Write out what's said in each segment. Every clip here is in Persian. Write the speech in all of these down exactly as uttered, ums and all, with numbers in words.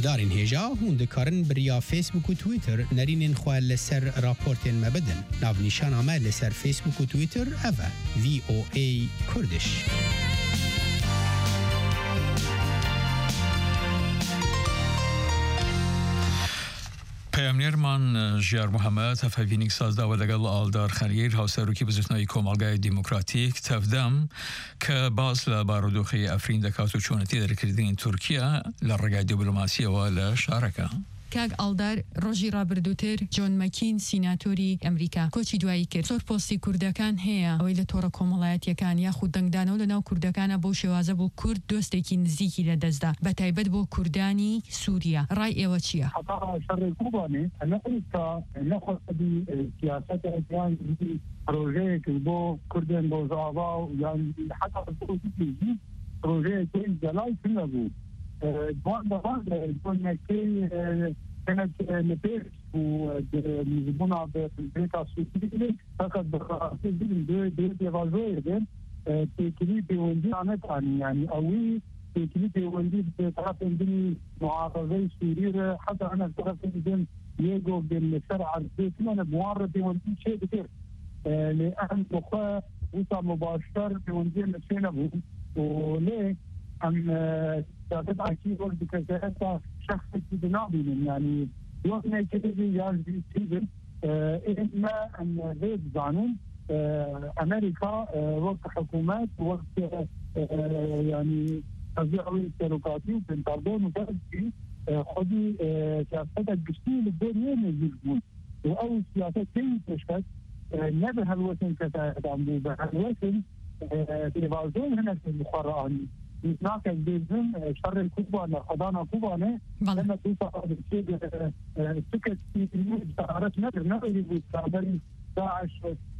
هدارین هجا هون دکارن بریا فیسبوک و تویتر نرینین خواه لسر راپورتین مبدن ناو نیشان آمه لسر فیسبوک و تویتر اوه وی او ای کردش. پەیامنێرمان ژیار محەممەد هەفەڤینێک سازداوە لەگەڵ ئالدار خەلیر هاوسەرۆکی بزرگنەوەی کۆمەڵگای دیموکراتیک تەفدەم کە باس لە بارودۆخی ئەفرین دەکات و چۆنەتی دەرکردنی تورکیا لە ڕێگای دیبلۆماسیەوە لە شارەکە. کاگ ئالدار ڕۆژی ڕابردووتر جۆن مەکین سیناتۆری ئەمریکا کۆچی دوایی کرد زۆر پۆستی کوردەکان هەیە ئەوەی لە تۆڕە کۆمەڵایەتیەکان یاخود دەنگدانەوە لە ناو کوردەکانە بۆ شێوازە بۆ کورد دۆستێکی نزیکی لە دەستدا بە تایبەت بۆ کوردانی سووریا ڕای ئێوە چییە؟ پروژەیەک بۆ کوردن بۆ زاوا و یان حتا پروژەیەکی جەلای نەبوو بوان بوان بۆنەکەی كانت لبيرس ونزبونا ببريكا سوسيدي فقط بخاطر دي دي دي فازوية تكلي بيوندي عنك يعني أوي تكلي بيوندي بطرف عندي معارضة سورية حتى أنا طرف عندي يجو بالشرع البيت أنا معارضة بيوندي شيء كثير لأن مخا وصا مباشر بيوندي نفسنا بو وليه أم تعتقد أكيد وقت بكذا شخص بنابين يعني وقتنا كده يجي تيجي إما أن غير زانون أمريكا وقت حكومات وقت يعني تضييع الشركاتي وبنتاردون وكذا خدي سياسات الجسيم الدنيا يجيبون وأول سياسات كي تشكل نبه هالوسن كذا عملوا بهالوسن تلفزيون هنا في القرآن هناك بيزن شر الكوبانة قضانا كوبانة لما توصل الشيء سكت في المستعارات نقدر نقدر يستعمل داعش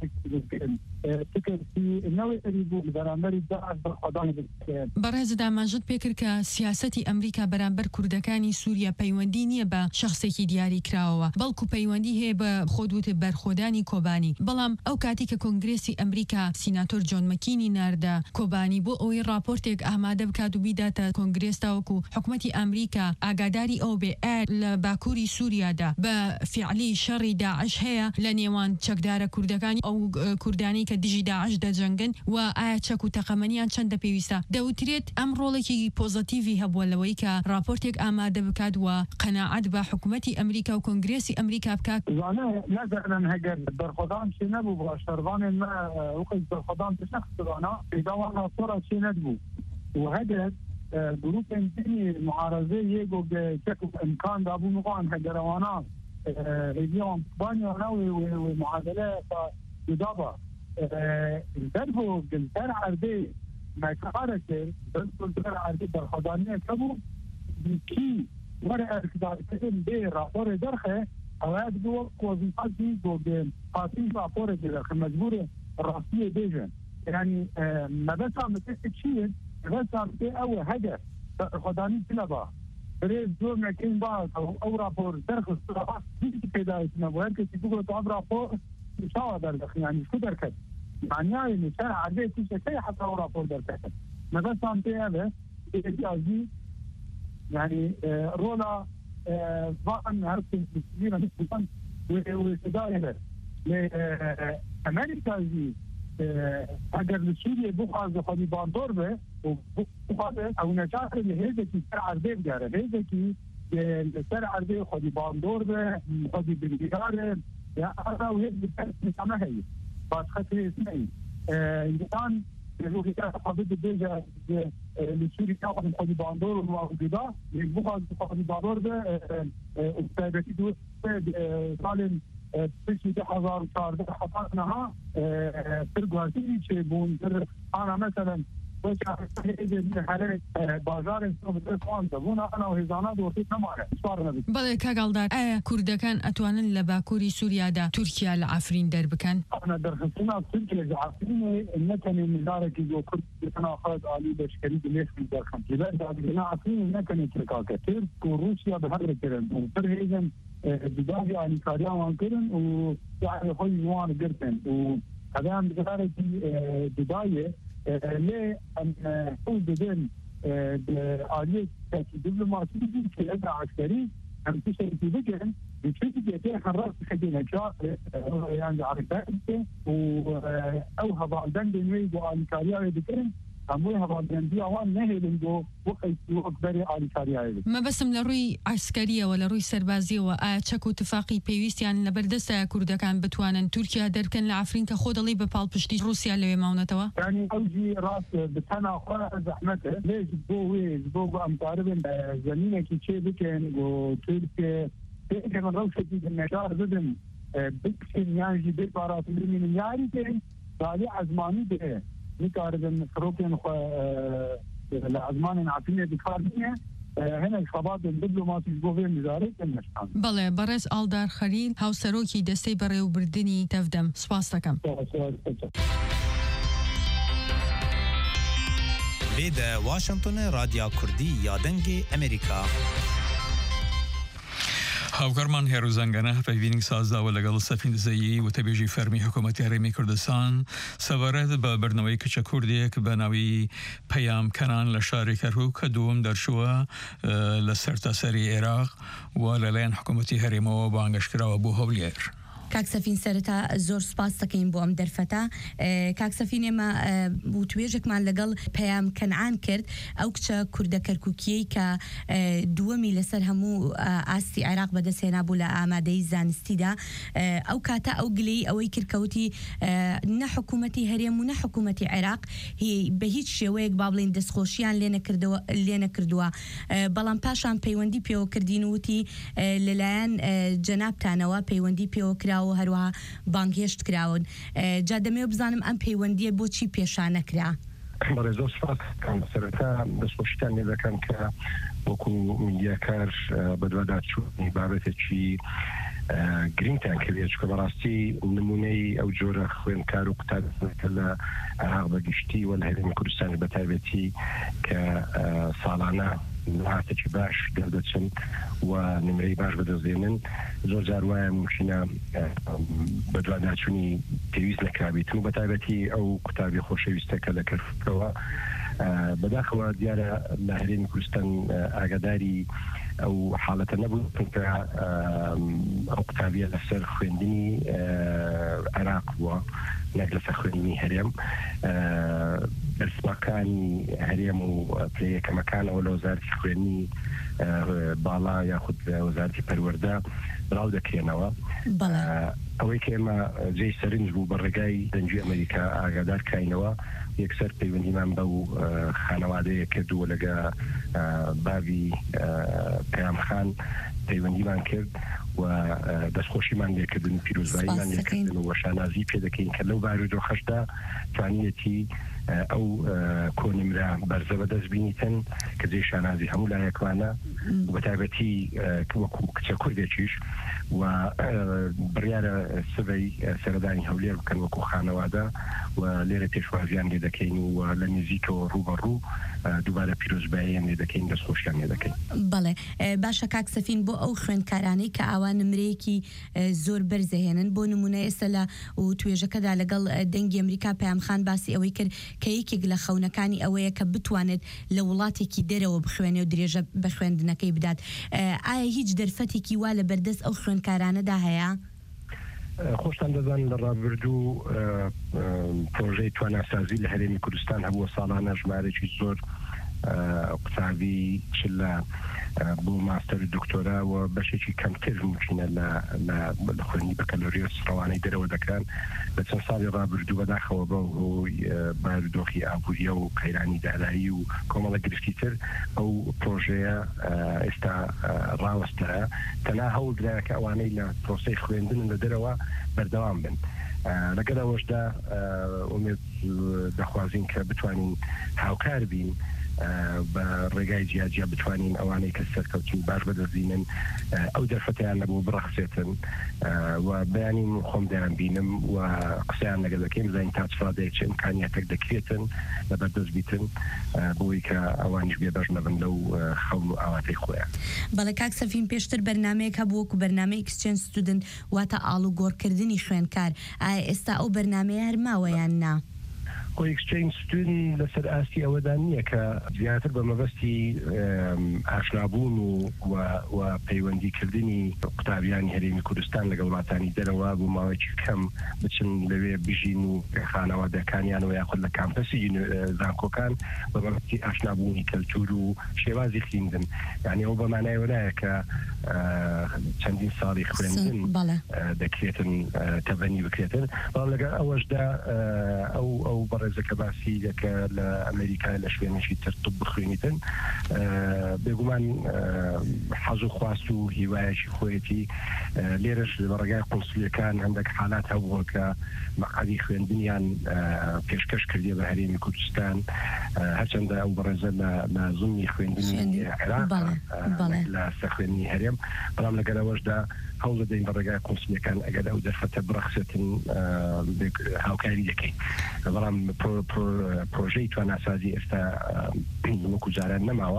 سكت في النوع يريدوا برامبر داعش بالقضانا برز دامنجد بكر كسياسة أمريكا برامبر كردكاني سوريا بيوندينية بشخصي دياري كراوة بلكو بيوندي هي بخدوة برخوداني كوباني بلام أو كاتي كونغرسي أمريكا سيناتور جون ماكيني ناردا كوباني بو أوي رابورتك أحمد بكادو بيداتا كونغرس تاوكو حكومة أمريكا أقاداري أو بأل باكوري سوريا دا بفعلي شر داعش هي لنيوان دارە کوردەکانی ئەو کوردانی کە دژی داعش دەجەنگن و ئایا چەک و تەقەمەنیان چەندە پێویستە دەوترێت ئەم ڕۆڵێکی پۆزەتیڤی هەبووە لەوەی کە راپۆرتێک ئامادە بکات و قەناعەت بە حکوومەتی ئەمریکا و کۆنگرێسی ئەمریکا بکات نەزانن هەگەر دەرخۆدان چی نەبوو بۆ شەروانێن وەقت دەرخۆدان تشەخصدانە پێداوانە سۆرە چی نەبوو و هەگەر گروپên دینی معارضه یەکۆ چەک و ئیمکان دابوو مقان هەگەرەوانە اليوم بانيا ومعادلة جدابة دربو جلتر عربي ما كاركتر دربو جلتر عربي برخدانية كبو كي ورقة كدارتين بي رابور درخه اواد دو وظيفات دي دو قاتل رابور درخه مجبور الراسية ديجن يعني ما بس عم تكتشين بس عم تقوي هدف برخدانية كلابا بريز دور مكين بعض أو أو رابور درخ الصراحة دي كده اسمه وهركة تقول تعب رابور مش هو درخ يعني شو دركت معناه إن شارع عادي كل شيء حتى أو رابور دركت ما بس عم تيجي هذا يعني رولا ضمن هركة مسؤولين مسؤولين وسدايره لأمريكا دي اگر لسوريا بخواز خودی باندور به و بخواز او نجاح لهذا کی سر عربه بگره هذا کی سر عربه خودی باندور به خودی بگیره یا اصلا و هذا بسمه هی باز خطر اسمه انسان روحی که خواهد بیجه لسوريا خودی باندور و موجوده بخواز خودی باندور به استایبتی دوست سالم تشي ده هزار وشهر ده حطاتناها ترقواتي شي بون انا مثلا بازار انا وهزانات وفي كمان بله كاغالدار اي كردكان اتوانن لباكوري سوريا دا تركيا العفرين دربكن انا درختنا تركيا العفرين انكن من دارك جو كرد انا خالد علي بشكري بليش من درخم كذا انا عفرين انكن تركاك ترك وروسيا بهذا الكلام وترهيزن بداية يعني كاريان كرن ويعني خوي نوان قرتن وهذا بقدر بداية ليه أن هو بدين آلية دبلوماسية كلها عسكري هم تشتري بكن بتشوف جاتين حراس خدينا شاطر يعني عرفات او هذا البند نريد على كاريا بكن عموها بعدين دي اوان نهي لنجو وقت اكبر على كاريا ما بس من روي عسكريه ولا روي سربازي واتشكو اتفاقي بيويست يعني لبردسته كردكان بتوانن تركيا دركن لعفرين كخود اللي ببال بشتي روسيا اللي ماونتوا يعني اوجي راس بتنا زحمته ليش بوي بو امطاربن زمينه كي شيء بكن وتركيا كان روشه في النجار بدن بكسن يعني جديد بارات من يعني كان طالع ازماني به نكاربن فروكن الازمان عفينه بكارنيه هنا الخباب الدبلوماسي جوفين وزاره المشان بله برز آلدار خلیل هاوسروکی دسته برای بردنی تفدم سپاس دکم ویده واشنطن رادیو کردی یادنگ امریکا هاوکارمان هێروزەنگەنە پەیوینی سازداوە لەگەڵ سەفیندزەیی و تەبێژی فەرمی حکوومەتی هەرێمی کوردستان سەبارەت بە بەرنەوەی کچە کوردێک بە ناوی پەیام کەنان لە شاری کەرکووک کە دووەم دەرچووە لە سەرتاسەری عێراق و لەلایەن حکوومەتی هەرێمەوە بانگەشکراوە بۆ هەولێر. کاک سەفین سەرەتا زۆر سپاس دەکەین بۆ ئەم دەرفەتە. کاک سەفین ئێمە وتوێژێکمان لەگەڵ پەیام کەنعان کرد ئەو کچە کوردە کەرکووکیەی کە دووەمی لەسەر هەموو ئاستی عێراق بەدەستهێنا بوو لە ئامادەی زانستیدا. ئەو کاتە ئەو گلەی ئەوەی کردکەوتی نە حکوومەتی هەرێم و نە حکوومەتی عێراق بە هیچ شێوەیەک با بڵێن دەستخۆشیان لێ نەکردووە، بەڵام پاشان پەیوەندی پێوە کردین وتی لەلایەن جەنابتانەوە پەیوەندی پێوە کراوە و هەروەها بانگهێشت کراون. جا دەمەوێت بزانم ئەم پەیوەندیە بۆچی پێشان نەکرا؟ بەڕێ زۆر سپاس سەرەتا دەستخۆشیتان لێ دەکەم کە وەکو میدیاکار بەدواداچوونی بابەتێکی گرنگتان کردێت چکە بەڕاستی نمونەی ئەو جۆرە خوێندکار و قوتابخانەکە لە عێراق بەگشتی و لە هەرێمی کوردستانی بەتایبەتی کە ساڵانە نهاتێکی باش دەردەچن و نمرەی باش بەدەستێنن زۆر جار وایە ممکنە بەدواداچوونی پێویست نەکرابێتن و بەتایبەتی ئەو قوتابی خۆشەویستەکە لە کەرکووکەوە بەداخەوە دیارە لە هەرێمی کوردستان ئاگاداری ئەو حاڵەتە نەبوو کە ئەو قوتابیە لەسەر خوێندنی عێراق بووە نەک لەسەر خوێندنی هەرێم. دەرسمەکانی هەرێم و پلەیەکەمەکانەوە لە وەزارەتی خوێندنی باڵا یاخود وەزارەتی پەروەردە بڵاو دەکرێنەوە. ئەوەی کە ئێمە جێی سەرنج بوو بە ڕێگای دەنجی ئەمریکا ئاگادار کراینەوە یەکسەر پەیوەندیمان بەو خانەوادەیە کردووە لەگە باوی پەیامخان پەیوەندیمان کرد و دەستخۆشیمان لێکردن پیرۆزباییمان لێکردن و وەشانازی پێ دەکەین کە لەو بارودۆخەشدا توانیەتی ئەو کۆنمرە بەرزە بەدەست بینیتن کە جێی شانازی هەموو لایەکوانە بەتایبەتی وەکو کچە کوردێکیش و بڕیارە سبەی سەردانی هەولێر بکەن وەکو خانەوادە و لێرە پێشوازیان لێ دەکەین و لە نزیکەوە ڕوبەڕوو دووبارە پیرۆزباییان لێ دەکەین دەستخۆشیان لێ دەکەین. بەڵێ باشە کاک سەفین بۆ ئەو خوێندکارانەی کە ئاوا نمرەیەکی زۆر بەرزەهێنن بۆ نمونە ئێستا لە توێژەکەدا لەگەڵ دەنگی ئەمریکا پەیامخان باسی ئەوەی کرد کە یەکێک لە خەونەکانی ئەوەیە کە بتوانێت لە وڵاتێکی دەرەوە بخوێنێ و درێژە بە خوێندنەکەی بدات. ئایا هیچ دەرفەتێکی وا لە بەردەست ئەو خوێندکارانەدا هەیە؟ خۆشتان دەزان لە ڕابردوو پرۆژەی تواناسازی لە هەرێمی کوردستان هەبووە ساڵانە ژمارەی زۆر قوتابی چ لە بۆ ماستەر و دکتۆرا و بەشێکی کەمتر ممکنە لە خوێندنی بەکەلۆریۆس ڕەوانەی دەرەوە دەکەن. لە چەند ساڵی ڕابردوو بەداخەوە بە هۆی بارودۆخی ئابووریە و قەیرانی دارایی و کۆمەڵە گرفتی تر ئەو پرۆژەیە ئێستا ڕاوەستەرە تەنها هەوڵدرایە کە ئەوانەی لە پرۆسەی خوێندن لە دەرەوە بەردەوام بن. لەگەڵ ئەوەشدا ئومێد دەخوازین کە بتوانین هاوکار بین بە ڕێگای جیاجیا بتوانین ئەوانەی کە سەرکەوتین باش بەدەستبینن ئەو دەرفەتیان لەبوو بڕەخسێتن و بەیانین خۆم دەیان بینم و قسەیان لەگەڵ دەکەین بزانین تا چ ڕادەیە چ ئیمکانیەتێک دەکرێتن لە بەردەست بیتن بۆی کە ئەوانیش بێبەش نەبن لەو خەون و ئاواتەی خۆیان. بەڵێ کاک سەفین پێشتر بەرنامەیەک هەبوو وەکو بەرنامەی ئێکسچێنج ستودنت واتە ئاڵوگۆڕکردنی خوێندکار. ئایا ئێستا ئەو بەرنامەیە هەر ماوە یان نا؟ خۆی ئەکسچێنج ستودن لەسەر ئاستی ئەوەدا نییە کە زیاتر بە مەبەستی ئاشنابوون و پەیوەندیکردنی قوتابیانی هەرێمی کوردستان لەگەڵ وڵاتانی دەرەوە بۆ ماوەیەکی کەم بچن لەوێ بژین و خانەوادەکانیانەوە یاخود لە کامپەسی زانکۆکان بە مەبەستی ئاشنابوونی کەلتور و شێوازی خوێندن یعنی ئەو بەمانایەوە نایە کە چەندین ساڵی خوێندن دەکرێتن تەبەنی بکرێتن بەڵام لەگەڵ ئەوەشدا ئەو ئەو بەڕێزەکە باسی دەکە لە ئەمریکا لە شوێنێکی تر طب بخوێنیتن بێگومان حەز و خواست و هیوایەکی خۆیەتی لێرەش بەڕێگای قونسولیەکان هەندێک حالات هەبووە کە مەقعدی خوێندنیان پێشکەش کردیە بە هەرێمی کوردستان هەرچەندە ئەو بەڕێزە لە زومی خوێندنی عێراق لە سەرخوێنی هەرێم بەڵام لەگەڵەوەشدا هەوڵ دەدەین بەڕێگای قونسولیەکان ئەگەر ئەو دەرفەتە بڕەخسێتن هاوکاری دەکەین بەڵام پرۆژەی تواناسازی ئێستا وەکو جاران نەماوە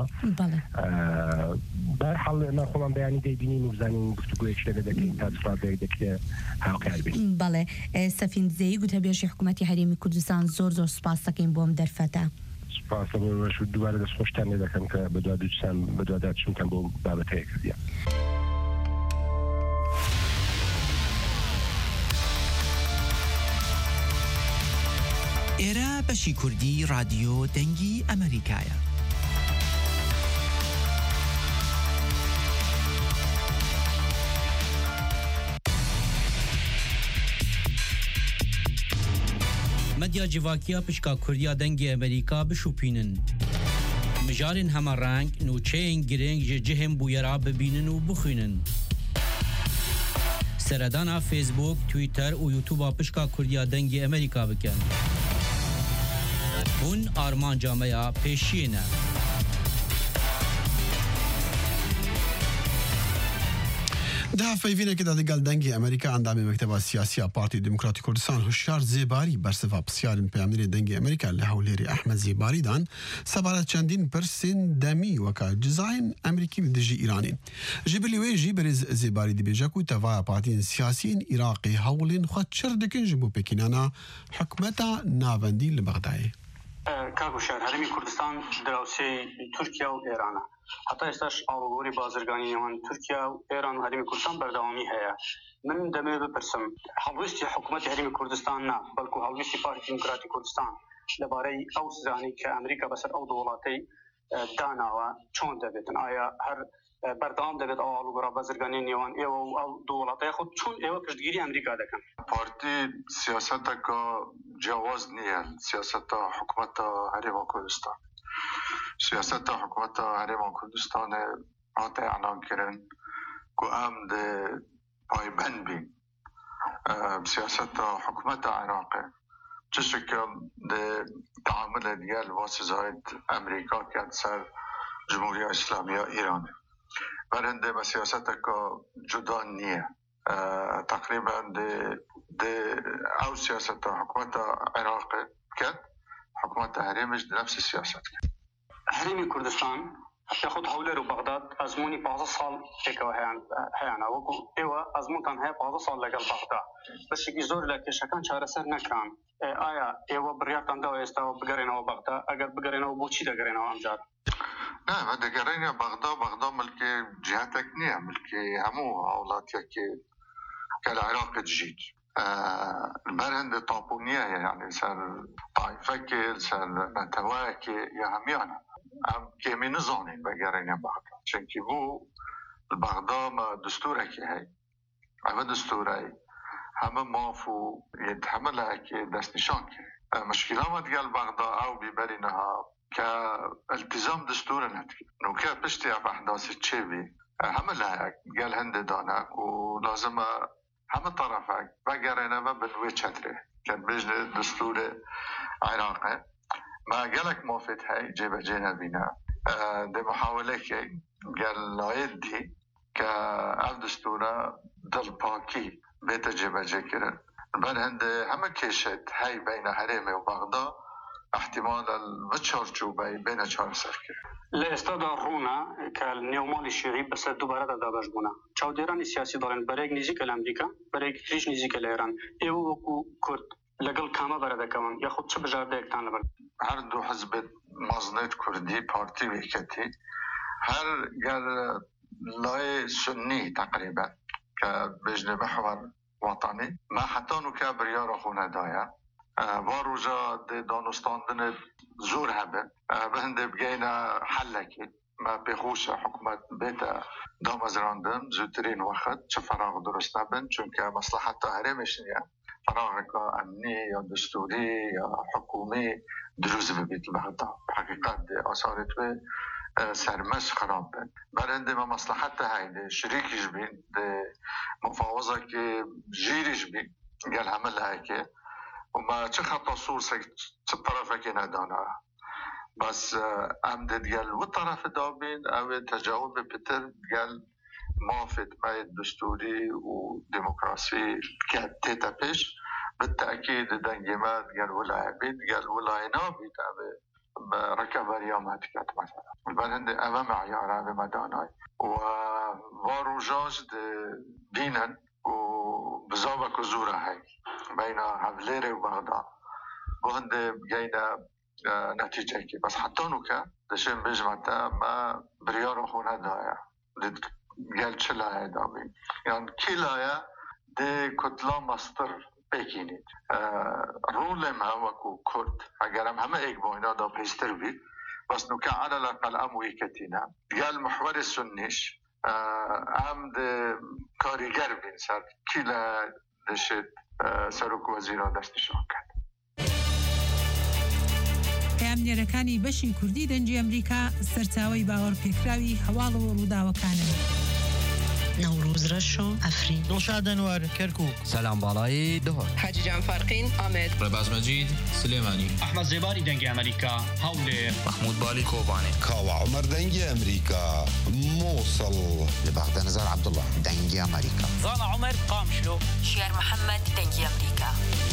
بەرحاڵ ئێمە خۆمان بەیانی دەیبینین و بزانین گفتوگویەک لەگە دەکەین تا سڵاتێک دەکرێت هاوکار بین. بەڵێ سەفین زەی گوتەبێژی حکوومەتی هەرێمی کوردستان زۆر زۆر سوپاس دەکەین بۆم دەرفەتە. سوپاس بۆش دووبارە دەستخۆشتان لێ دەکەم کە بەدوا دووچان بەدوادار چونکەم بۆ بابەتەیە کردیە. ئێرە بەشی کوردی رادیۆ دەنگی ئەمریکایە. مەدیا جیواکیە پشکا کوردیا دەنگی ئەمریکا بشوپینن. مژارên hema reng nûçeyên girêng ji cihên bûyera bibînin û bixwînin. Seredana Facebook, Twitter û YouTube'a pişka Kurdiya dengê Amerîka bikin. Hûn armanca me ya pêşiyê ne. ده فیوینه که دادگال دنگی امریکا اندام مکتب سیاسی پارتی دموکراتی کردستان هشیار زیباری برسفا پسیارن پیامنی دنگی امریکا لحولیری احمد زیباری دان سبارت چندین پرسین دمی وکا جزاین امریکی بدجی ایرانی جبلی وی جی برز زیباری دی بیجاکو توا پارتین سیاسیین عراقی حولین خود چر دکن جبو پکینانا حکمتا ناوندی لبغدای کاغو شهر هرمی کردستان دراوسی ترکیه و ایرانه حتی استش آوگوری بازرگانی نوان ترکیه و ایران و هرمی کردستان بردوامی هیا من دمه بپرسم حلوستی حکومت هرمی کردستان نه بلکو حلوستی پارتی دموکراتی کردستان لباره او سزانی که امریکا بسر او دولاتی دانا و چون دبیتن آیا هر بردام دبیت او آوگورا بازرگانی نوان ایو او دولاتی خود چون ایو پشتگیری امریکا دکن پارتی سیاست که جواز نیه سیاست حکومت هرمی کردستان سیاست حکومت هرێما کوردستان هاتە اعلان کردن که ام ده پایبند بین سیاست حکومت عراقی چه شکل ده تعامل دیگر واسه زاید امریکا کرد سر جمهوری اسلامی ایران برنده به سیاست که جدا نیه تقریبا ده ده او سیاست حکومت عراقی کرد حکومت هرێمش نفس سیاست کرد هرمی کردستان حتی خود حولر و بغداد ازمونی پانزده سال تکوه هیانا وکو ایوه ازمونتان های پانزده سال لگل بغداد بشکی زور لکه شکان چاره سر نکران آیا ایوه بریارتان دو ایستا و بگرین و بغداد اگر بگرین و بوچی دگرین و امجاد نه ما دگرین بغداد بغداد ملکی جهتک نیه ملکی همو اولاتیا که کل عراق جید برند طاپونیه يعني سر طائفة سر نتواك يا هميانا هم كمي نظامين بقرين بغداد چونكي بو بغداد ما دستورة كي هاي اما دستورة هم مافو يتحملها كي دست نشان كي مشكلة ما تقال بغداد او ببرينها كالتزام دستورة نتكي نو كا بشتي اب احداث تشيبي هم لها قال هند دانا ولازم همه طرفك بقرنا ما بنوي چتره كان بجن دستور عراقي ما قالك موفت هاي جيب جينا بنا دي محاولة كي قال لايد دي كأف دستورة دل باكي بيت جيب جيكرن بل هند همه كيشت هاي بين هريمي وبغداد احتمال البشر جوبي بين چهار سركر لاستاد رونا كالنيومال الشيعي بس دوباره داداش بونا چاوديران سياسي دارن بريك نزيك الامريكا بريك ريش نزيك الايران ايو وكو كرد لەگەڵ کامە بەرەدەکەون یاخود چه بژاردەیەکتان لەبەر هەر دوو حزب مازنێت کوردی پارتی وێکەتی هەر گەر لای سنی تقریبا کە بژنە محور وطنی ما حتی نوکە بریارە خونەدایە وا ڕۆژە دانوستاندنە زۆر هەبێ بە هەندێک بگەینە حەلەکی ما پێخۆشە حکومەت بێتە دامەزراندن زووترین وەخت چه فراغ درست نەبن چونکە مەسلحەتە هەرێمش نییە فراغێکە ئەمنی یا دستوری یا حکومی دروست ببیت بەهەتا حقیقت ئاسارێت وێ سرمش خراب بن برنده ما مصلحت هایده شریکش بین ده مفاوضه که جیرش بین گل همه لحکه و ما چه خطا سور چه طرفه که ندانه بس امدد گل و طرف دا بین او تجاوب بپتر گل مافت ماید دستوری و دموکراسی که تیتا پیش بالتأكيد دنجمات قال ولا بيت قال ولا ينابيت أبي بركبريا ما تكات مثلا البلد أمام معيار هذا مداناي وواروجاج دينا وبزابة كزورة هاي بين هفليري وبغداد وهند بجينا نتيجة كي بس حتى نوكا دشين بجمعتا ما بريار خون هدايا قال شلا هدابين يعني كلايا دي كتلا مستر بکینید رولم هم وکو کرد اگرم همه ایک باینا دا پیستر بید بس نوکه علا لقل اموی کتینا گل محور سنیش هم ده کاریگر بین سر کلا دشت سروک وزیرا دستشان کرد پامنێرەکانی بەشی کوردی دەنگی ئەمریکا سەرچاوەی باوەڕپێکراوی هەواڵ و ڕووداوەکانن. نوروز رشو افرین دلشاد انور کرکوک سلام بالای دهر حاجی جان فارقین آمد رباز مجید سلیمانی احمد زباری دنگ امریکا حول محمود بالی کوبانی کاوا عمر دنگ امریکا موصل لبغداد نزار عبدالله دنگ امریکا زان عمر قامشلو شير محمد دنگ امریکا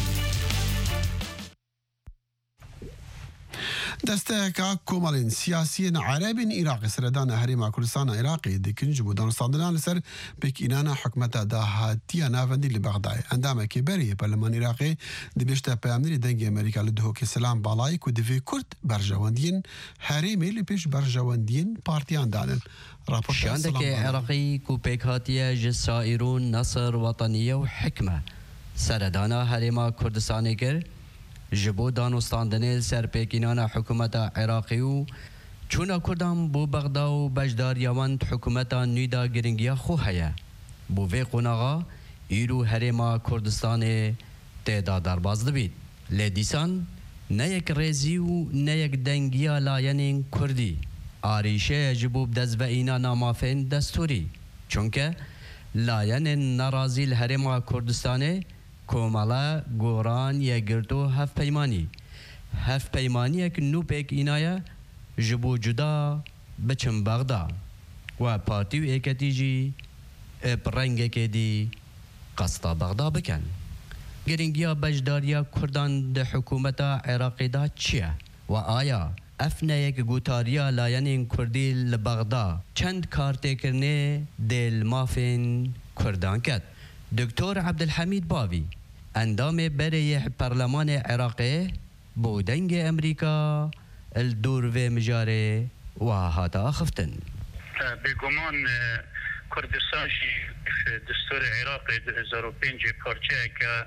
دەستەیەکە کۆمەڵین سیاسیین عەرەبین عێراقی سەردانە هەرێما کوردستانە عێراقی دەکەن ji بۆ دانوستاندنان لەسەر پێکئینانە حکومەتە داهاتیە ناوەندی لە بەغدایە ئەندامێکی بەری پەرلەمانی عێراقی دەبێشتە پەیامنەری دەنگی ئەمریکا لە دهۆکی سەلام باڵایی و دەوێ کورد بەرژەوەندیین هەرێمی لە پێش بەرژەوەندیین پارتیاندانن شاندێکی عێراقی و پێکهاتیە ji سائیرون نەسر وەتەنیە و حکمە سەردانە هەرێما کوردستانی کرد جبو دانوستاندنه سرپیکینان حکومت عراقی و چون کردم بو بغدا و بجداریوان حکومت نیدا گرنگیا خو هیا بو وی قناغا ایرو هرما کردستان تیدا درباز دبید لیدیسان نه یک ریزی و نه یک دنگیا لاین کردی آریشه جبو بدز و اینا نامافین دستوری چونکه لاین نرازی هرما کردستانه کومالا گوران یا گرتو هف پیمانی هف پیمانی یک نو پیک اینایا جبو جدا بچم بغدا و پارتی و ایکتی جی پرنگه که دی قصدا بغدا بکن گرنگیا بجداریا کردان ده حکومت عراقی دا چیه و آیا افنا یک گوتاریا لاین کردی لبغدا چند کارته کرنه دل مافین کردان کد دکتر عبدالحمید باوی اندام برای پارلمان عراقی بودنگ امریکا الدور و مجاره و هاتا خفتن بگمان کردستان دستور عراقی دو هزار و پنج پارچه که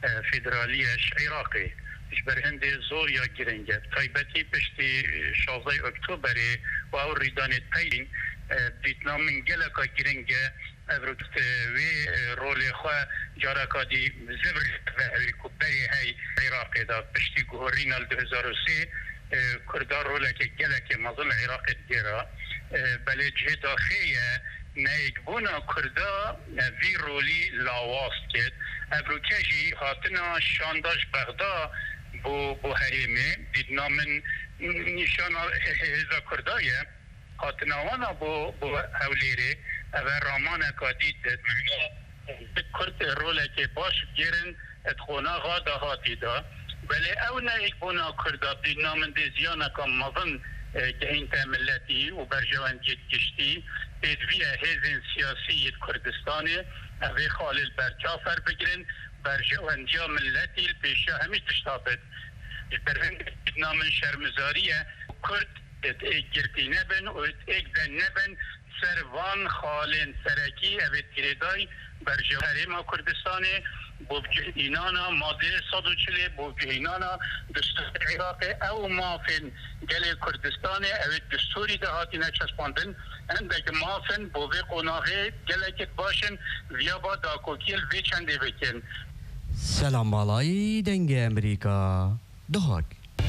فدرالیش عراقی اش برهند زور یا گرنگه تایبتی پشتی شازده اکتبری و او ریدان پیلین دیتنامن گلکا گرنگه افروکت وی رول خواه جارکا دی زبر و هلیکوپتری های عراقی دا پشتی گوهرین ال دو هزار و سه کردار رول که گلک مظل عراقی دیرا بله جه داخیه نیک بونا کردا وی رولی لاواست کد افروکجی هاتنا شانداش بغدا بو بو هریمه دیدنامن نشان هزا کردایه هاتناوانا بو بو هولیره اول رامان کادید معنی کرد روله که باش گیرن اتخونا غادا هاتی دا ولی او نه ایک بونا کردا دیدنامن دی زیانا کم مظن گهین ملتی و برجواندیت گشتی ادویه هزین سیاسی کردستانه اوی خالل برچافر بگیرن برجواندیا ملتی الپیشا همی تشتابد برهند نامن شرمزاریه کرد گرتی نبن و ایک دن نبن سروان خالن سرکی اوید گریدای برجوهریم کردستان بوجهینانا ماده صد و چلی بوجهینانا دستور عراق او مافن گل کردستان اوید دستوری دهاتی نچسپاندن اندک مافن بوه قناغه گلکت باشن ویا با داکوکیل وی چنده بکن. سلام بالای دنگ امریکا دهاک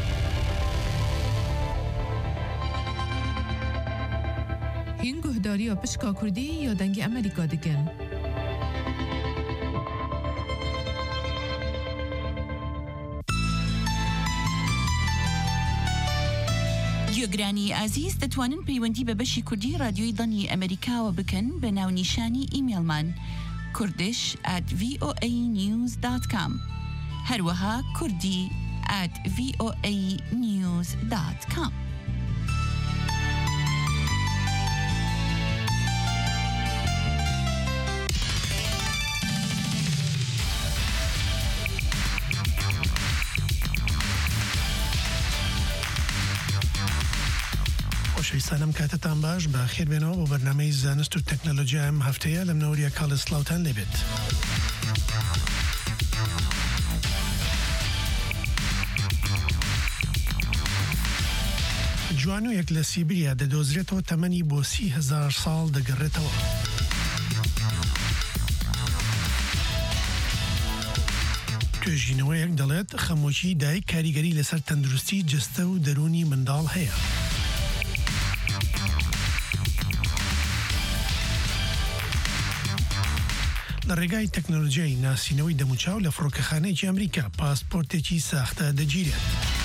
هین گهداری و پشکا کردی یا دنگ امریکا دکن گوێگرانی ئازیز دەتوانن پەیوەندی بە بەشی کوردی رادیۆی دڵنی ئەمریکاوە بکەن بە ناونیشانی ئیمێلمان کوردش at v o a news dot com هەروەها کوردی at v o a news dot com. سلام کاتتان باش با خیر بینەوە بۆ بەرنامەی زانست و تەکنۆلۆژیا ئەم هەفتەیە لەم نەوەریە کاڵسلااوتان لێبێت. جوانویەک لە سیبریا دەدۆزرێتەوە تەمەنی بۆ سی هەزار ساڵ دەگەڕێتەوە. توێژینەوەیەک دەڵێت خەمۆکی دایک کاریگەری لەسەر تەندروستی جستە و دەرونی منداڵ هەیە. لە ڕێگای تەکنۆلۆژیای ناسینەوەی دەموچاو لە فڕۆکەخانەیەکی ئەمریکا پاسپۆرتێکی ساختە دەگیرێت.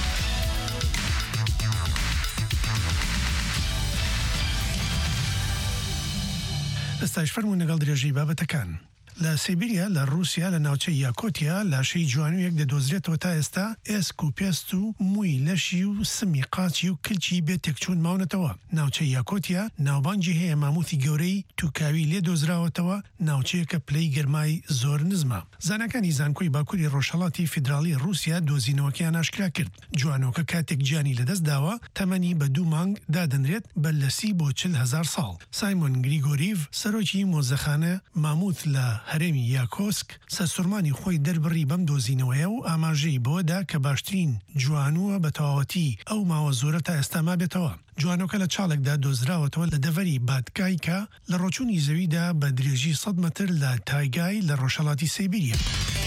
ئێستاش فەرموون لەگەڵ درێژەی بابەتەکان. لە سیبریا لە رووسیا لە ناوچەی یاکۆتیا لاشەی جوانویەک دەدۆزرێتەوە تا ئێستا ئێسک و پێست و مووی لەشی و سمی قاچی و کلچی بێت تێکچوون ماونەتەوە. ناوچەی یاکۆتیا ناوبانجی هەیە ماموتی گەورەی تووکاوی لێ دۆزراوەتەوە ناوچەیەکە پلەی گەرمای زۆر نزمە. زانەکانی زانکۆی باکووری ڕۆژهەڵاتی فیدراڵی رووسیا دۆزینەوەکیان ئاشکرا کرد. جوانۆکە کاتێک گیانی لەدەست داوە تەمەنی بە دوو مانگ دادەنرێت بە لە سی بۆ چل هەزار ساڵ. سایمۆن گریگۆریڤ سەرۆکی مۆزەخانە ماموت لە هەرێمی یاکۆسک سەرسوورمانی خۆی دەربڕی بەم دۆزینەوەیە و ئاماژەی بۆدا کە باشترین جوانووە بە تەواوەتی ئەو ماوە زۆرە تا ئێستا ما بێتەوە. جوانۆکە لە چاڵێکدا دۆزراوەتەوە لە دەڤەری بادکایکە لە ڕۆچوونی زەویدا بە درێژی سەد مەتر لە تایگای لە ڕۆژهەڵاتی سیبریا.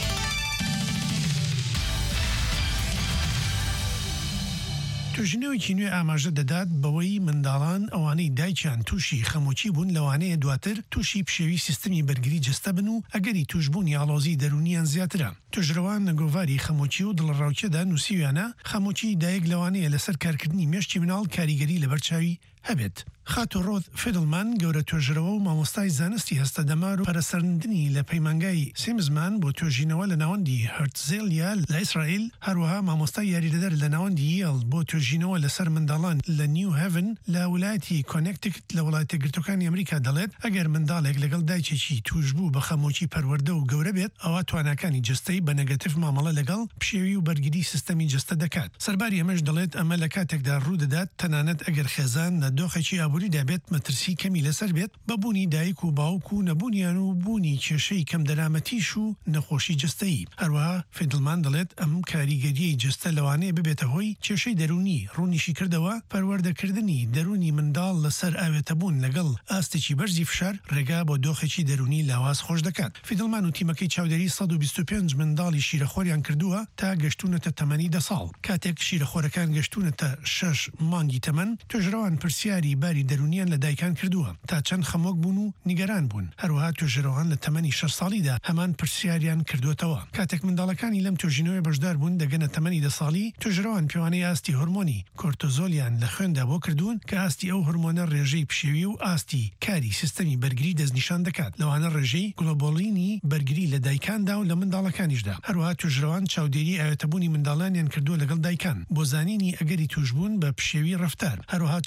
توێژینەوەیکی نوێ ئاماژە دەدات بەوەی منداڵان ئەوانەی دایکیان تووشی خەمۆکی بوون لەوانەیە دواتر تووشی پشێوی سیستەمی بەرگری جستە بن و ئەگەری توشبوونی ئاڵۆزی دەرونیان زیاترە. توژرەوان نەگۆڤاری خەمۆکی و دڵڕاوکێدا نووسیویانە خەمۆکی دایک لەوانەیە لەسەر کارکردنی مێشتی مناڵ کاریگەری لەبەرچاوی هەبێت. خاتۆ ڕۆد فیدلمان گەورە توێژرەوە و مامۆستای زانستی هەستە دەمار و پەرەسەرندنی لە پەیمانگای سیمزمان بۆ توێژینەوە لە ناوەندی هەرتزێلیا لە ئیسرائیل هەروەها مامۆستای یاریدەدەر لە ناوەندی یێڵ بۆ توێژینەوە لەسەر منداڵان لە نیو هێڤن لە ویلایەتی کۆنێکتیکت لە وڵاتە گرتوەکانی ئەمریکا دەڵێت ئەگەر منداڵێک لەگەڵ دایکێکی توشبوو بە خەمۆکی پەروەردە و گەورە بێت ئەوە تواناکانی جستەی بە نەگەتیڤ مامەڵە لەگەڵ پشێوی و بەرگری سیستەمی جستە دەکات. سەرباری ئەمەش دەڵێت ئەمە لە کاتێکدا ڕوودەدات تەنانەت ئەگەر خێزان لە دۆخێکی ئابووری دەبێت مەترسی کەمی لەسەر بێت بە بوونی دایک و باوک و نەبوونیان و بوونی کێشەی کەم دەرامەتیش و نەخۆشی جستەیی. هەروەها فیدلمان دەڵێت ئەم کاریگەریەی جستە لەوانەیە ببێتە هۆی کێشەی دەرونی ڕوونیشی کردەوە پەروەردەکردنی دەرونی منداڵ لەسەر ئاوێتەبوون لەگەڵ ئاستێکی بەرزی فشار ڕێگا بۆ دۆخێکی دەرونی لاواز خۆش دەکات. فیدلمان و تیمەکەی چاودێری سەد و بیست و پێنج منداڵی شیرەخۆریان کردووە تا گەشتونەتە تەمەنی دە ساڵ. کاتێک شیرەخۆرەکان گەشتونەتە شەش مانگی تەمەن توێژرەوان پرسیاری باری دەرونیان لە دایکان کردووە تا چەند خەمۆک بوون و نیگەران بوون. هەروەها توێژرەوان لە تەمەنی شەش ساڵیدا هەمان پرسیاریان کردوتەوە. کاتێک منداڵەکانی لەم توێژینەوەی بەشدار بوون دەگەنە تەمەنی دە ساڵی توێژرەوان پێوانەی ئاستی هۆرمۆنی کۆرتۆزۆلیان لە خوێندا بۆ کردوون کە ئاستی ئەو هۆرمۆنە ڕێژەی پشێوی و ئاستی کاری سیستەمی بەرگری دەستنیشان دەکات. لەوانە ڕێژەی گلۆبۆلینی بەرگری لە دایکاندا و لە منداڵەکانیشدا. هەروەها توێژرەوان چاودێری ئاوێتەبوونی منداڵانیان کردووە لەگەڵ دایکان بۆ زانینی ئەگەری توشبوون بە پشێوی ڕەفتار. هەروەها چاوپێک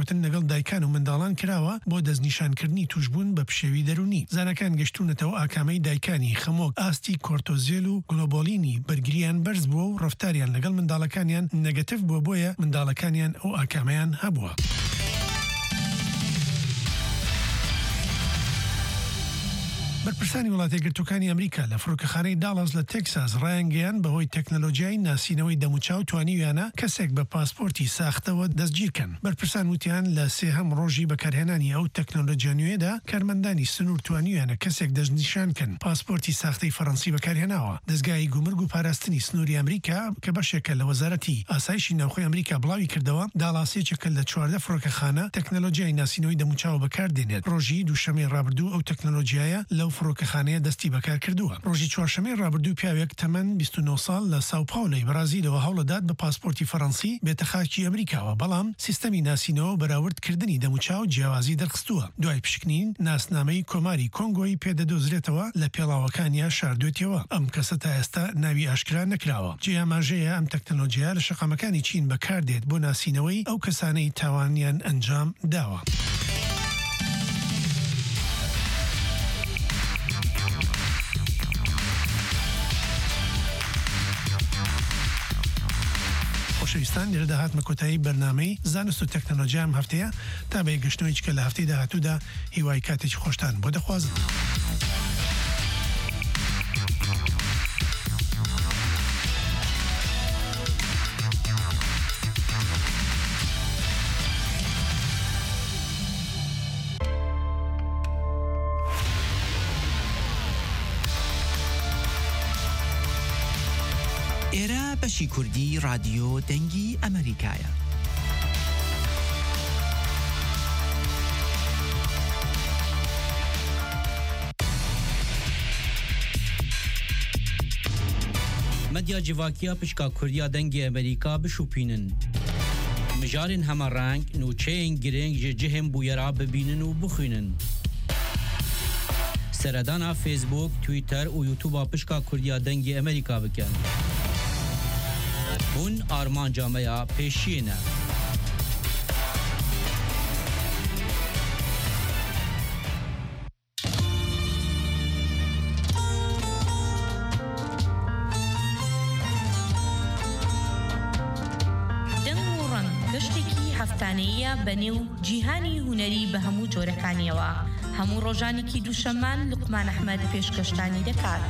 لێکۆتن لەگەڵ دایکان و منداڵان کراوە بۆ دەستنیشانکردنی توشبوون بە پشێوی دەرونی. زانەکان گەشتونەتەوە ئاکامەی دایکانی خەمۆک ئاستی کۆرتۆزێل و گلۆبۆلینی بەرگریان بەرز بووە و ڕەفتاریان لەگەڵ منداڵەکانیان نەگەتیڤ بووە بۆیە منداڵەکانیان ئەو ئاکامەیان هەبووە. بەرپرسانی وڵاتە یەکگرتووەکانی ئەمریکا لە فڕۆکەخانەی داڵاس لە تێکساس ڕایانگەیان بەهۆی تەکنەلۆژیای ناسینەوەی دەموچاو توانیویانە کەسێک بە پاسپۆرتی ساختەوە دەستگیرکەن. بەرپرسان وتیان لە سێهەم ڕۆژی بەکارهێنانی ئەو تەکنەلۆژیا نوێدا کارمەندانی سنوور توانیویانە کەسێک دەستنیشانکەن پاسپۆرتی ساختەی فەڕەنسی بەکارهێناوە. دەستگای گومرگ و پاراستنی سنووری ئەمریکا کە بەشێکە لە وەزارەتی ئاسایشی ناوخۆی ئەمریکا بڵاوی کردەوە داڵاسێکێکە لە چواردە فڕۆکەخانە تەکنەلۆژیای ناسینەوەی دەموچاو بەکاردێنێت. ڕۆژی دووشەمەی ڕابردوو ئەو تەکنەلۆژیایە لەو فڕۆکەخانەیە دەستی بەکار کردووە. ڕۆژی چوارشەمەی ڕابردوو پیاوێک تەمەن بیست و نۆ ساڵ لە ساو پاولەی بەرازیلەوە هەوڵەدات بە پاسپۆرتی فەڕەنسی بێتە خاکی ئەمریکاوە، بەڵام سیستەمی ناسینەوە بەراوردکردنی دەموچاو جیاوازی دەرخستووە. دوای پشکنین ناسنامەی کۆماری کۆنگۆی پێدەدۆزرێتەوە لە پێڵاوەکانیان شاردوێتەوە. ئەم کەسە تا ئێستا ناوی ئاشکرا نەکراوە. جیاماژەیە ئەم تەکنەلۆژیا لە شەقامەکانی چین بەکاردێت بۆ ناسینەوەی ئەو کەسانەی تاوانیان ئەنجام داوە. خۆشەویستان لێرە داهاتمە کۆتایی بەرنامەی زانست و تەکنەلۆژیا ئەم هەفتەیە تا بە گەشتنەوەیەکی کە لە هەفتەی داهاتوودا هیوای کاتێکی خۆشتان بۆ دەخوازم. ئێرە بەشی کوردی رادیۆ دەنگی ئەمریکایە. مەدیا جیڤاکیە پشکا کوردیا دەنگی ئەمریکا بشوپینن. مژارên هەمەڕەنگ نوچەیەن گرنگ ji cihên bûyera bibînin û bixwînin. Seredana Facebook, Twitter û YouTube'a pişka Kurdiya dengê Amerîka bikin. Hûn armanca me ya pêşiyê ne. هەفتانەیە بەنێو جیهانی هونەری بە هەموو جۆرەکانیەوە. هەموو ڕۆژانێکی دووشەمان لوقمان ئەحمەد پێشکەشتانی دەکات.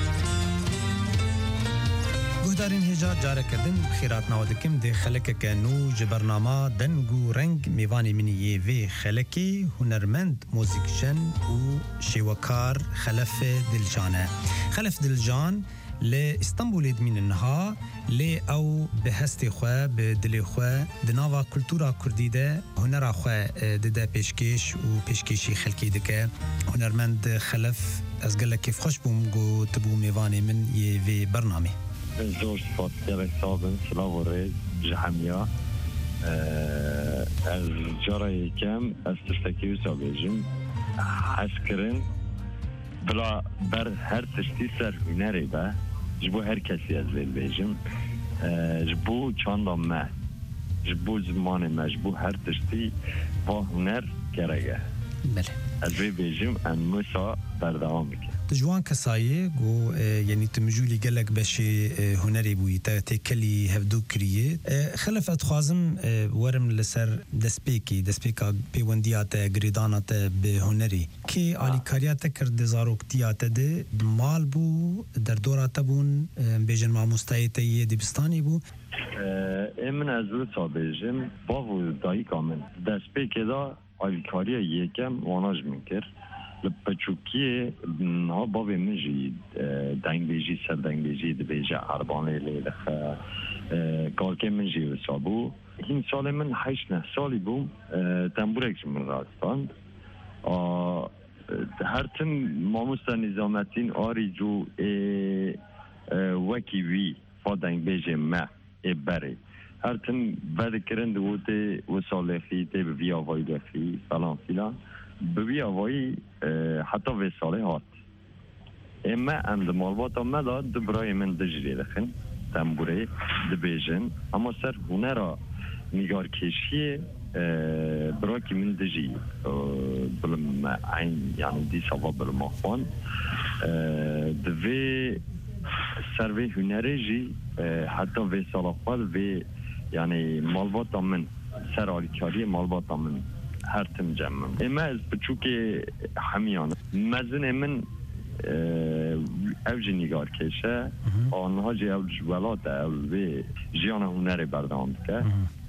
گوهدارین هێجار جارەکردن خێراتناوە دکم دێ خەلەکەکە نو ji بەرنامە دەنگ و ڕەنگ میوانی منی یê vê xelekê hunermend mûzîkjen û şêwekar Xelef Dilcan e. Xelef Dilcan li İstanbulê dimînin niha lê ew bi hestê xwe bi dilê xwe di nava kultura Kurdî de hunera xwe dide pêşkêş û pêşkêşî xelkê dike. Hunermend Xelef ez gelek kêfxweş bûm got tibû mêvanê min yê vê bernamê. زۆر سپاس گەلێک ساڵبن سلااو و ڕێز ji hemya ez cara yêkem ez tiştekî wisa bêjim hezkirin bila ber her tiştî ser hunerê be ji bo her kesî ez vê bêjim ji bo çanda me ji bo zimanê me ji bo her tiştî va huner gerek e ez vê bêjim em wisa berdewam bikin. جوان کسایه گو یعنی تمجولی گلک بشی هنری بوی تا تکلی هفدو کریه خلف اتخوازم ورم لسر دسپیکی دسپیکا پیوندیات گریدانات به هنری که آلیکاریات کرد زاروکتیات ده مال بو در دورات بون بیجن ماموستایت یه دبستانی بو من از رو سابیجم باو دایی کامن دسپیکی دا آلیکاری یکم واناج منکر لپچوکیه ها بابی من جی دنگ بیجی سر دنگ بیجی دی بیجی عربانه لیلخ کارکه من جی وسابو این سال من هشت نه سالی بوم تنبورک من راستاند هر تن ماموستا نظامتین آری جو وکی وی فا دنگ بیجی ما ای بری هر تن بد کرند و تی وساله خی تی بی آوای دخی فلان فیلان ببی آوایی حتی وساله هات اما ام دمالبات هم داد دو برای من دجری دخن تنبوره دبیجن اما سر هنرا نگار کشی براکی من دجی بلم عین یعنی دی سوا بلم آخوان دوی سروی هنری جی حتی وی سالاخوال وی یعنی مالواتا من سر آلیکاری مالواتا من هر تم جمعم اما از بچوک همیان مزن من اوج نگار کشه آنها جی اوج ولات اوی جیان هنری بردام که